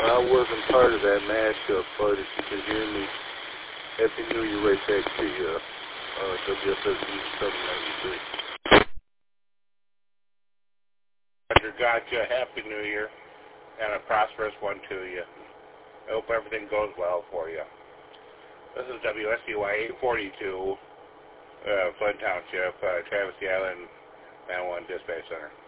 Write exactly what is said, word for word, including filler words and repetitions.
I wasn't part of that mashup, but if you can hear me, Happy New Year right back to you, uh, W S S U seven ninety-three. Roger, gotcha. Happy New Year, and a prosperous one to you. I hope everything goes well for you. This is W S U I eight forty-two, uh, Flint Township, uh, Travis Island, nine one Dispatch Center.